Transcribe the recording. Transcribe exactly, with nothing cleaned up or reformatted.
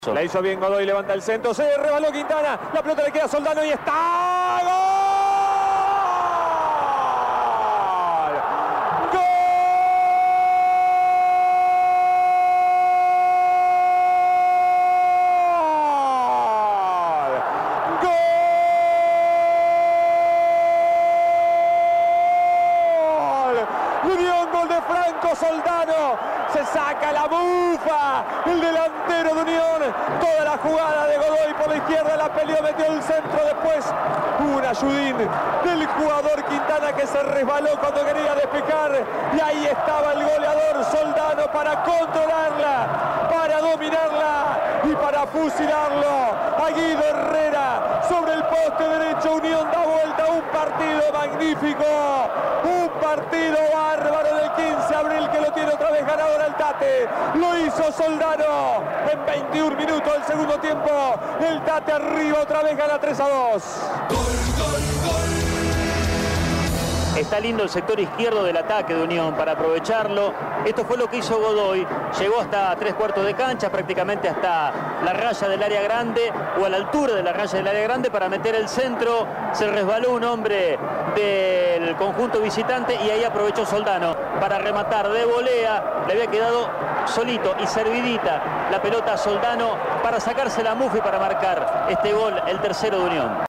La hizo bien Godoy, levanta el centro, se rebaló Quintana, la pelota le queda a Soldano y está... ¡Gol! Unión, gol de Franco Soldano, se saca la bufa, el delantero de Unión, toda la jugada de Godoy por la izquierda, la peleó, metió el centro, después un ayudín del jugador Quintana que se resbaló cuando quería despejar y ahí estaba el goleador Soldano para controlarla, para dominarla y para fusilarlo a Guido Herrera sobre el poste derecho. Unión da vuelta, un partido magnífico, un partido bárbaro del quince de abril que lo tiene otra vez ganador al Tate. Lo hizo Soldano en veintiún minutos del segundo tiempo. El Tate arriba, otra vez gana tres a dos. Gol, gol, gol. Está lindo el sector izquierdo del ataque de Unión para aprovecharlo. Esto fue lo que hizo Godoy. Llegó hasta tres cuartos de cancha, prácticamente hasta la raya del área grande o a la altura de la raya del área grande para meter el centro. Se resbaló un hombre del conjunto visitante y ahí aprovechó Soldano para rematar de volea. Le había quedado solito y servidita la pelota a Soldano para sacarse la mufa y para marcar este gol, el tercero de Unión.